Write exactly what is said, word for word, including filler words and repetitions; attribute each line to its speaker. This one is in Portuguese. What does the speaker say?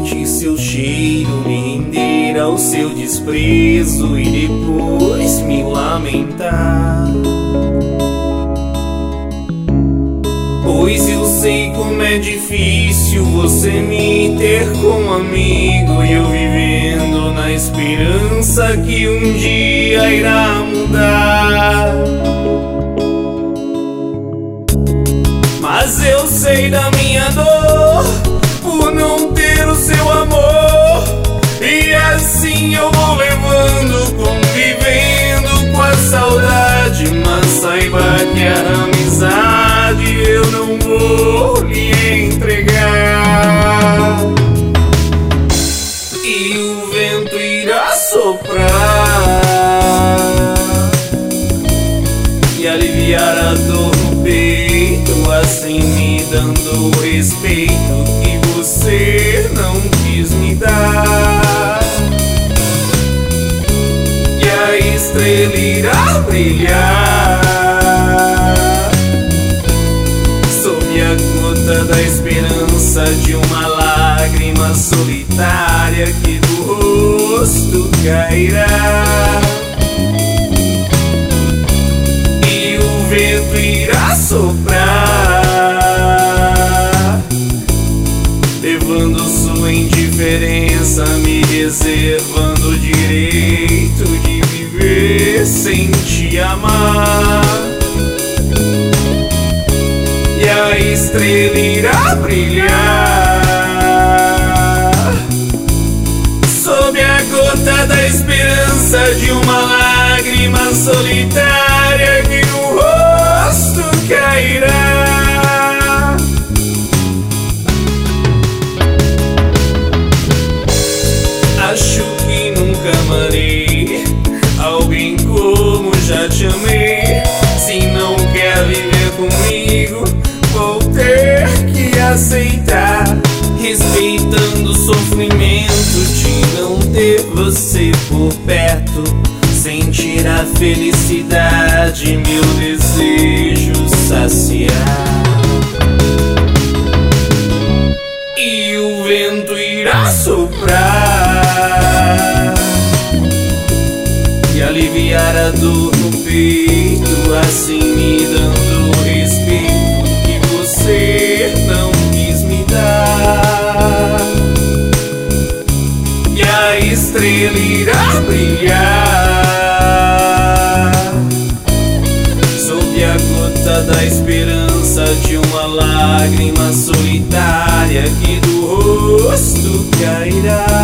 Speaker 1: sentir seu cheiro, me render ao seu desprezo e depois me lamentar. Pois eu sei como é difícil você me ter como amigo, e eu vivendo na esperança que um dia irá mudar. Mas eu sei da minha dor por não ter o seu amor, e assim eu vou levando, convivendo com a saudade. Mas saiba que a amizade eu não vou lhe entregar, e o vento irá soprar e aliviar a dor no peito, assim me dando o respeito que você não quis me dar. E a estrela irá brilhar sob a gota da esperança de uma lágrima solitária que do rosto cairá. E o vento irá soprar, levando sua indiferença, me reservando o direito de viver sem te amar. E a estrela irá brilhar sob a gota da esperança de uma lágrima solitária que no rosto cairá. Acho que nunca amarei alguém como já te amei. Se não quer viver comigo, vou ter que aceitar, respeitando o sofrimento de não ter você por perto, sentir a felicidade, meu desejo saciar. E o vento irá soprar e aliviar a dor no peito, assim me dando o respeito que você não quis me dar. E a estrela irá brilhar sob a gota da esperança de uma lágrima solitária que do rosto cairá.